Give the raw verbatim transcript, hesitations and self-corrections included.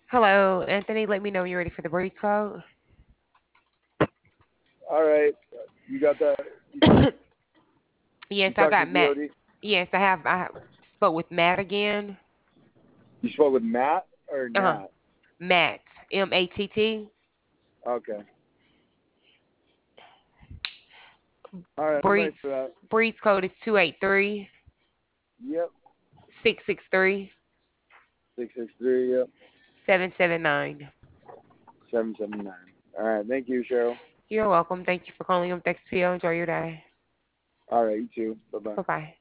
Hello, Anthony. Let me know when you're ready for the breeze code. All right. You got that? You got? You Yes, I talked to got Matt. D O D? Yes, I have. I spoke with Matt again. You spoke with Matt or Uh huh. Nat? Matt. M A T T. Okay. All right. I'm ready for Breeze that. breeze code is two eight three Yep. six six three Six six three. Yep. seven seven nine. Seven seven nine. All right. Thank you, Cheryl. You're welcome. Thank you for calling up X P O. Enjoy your day. All right. You too. Bye bye. Bye bye.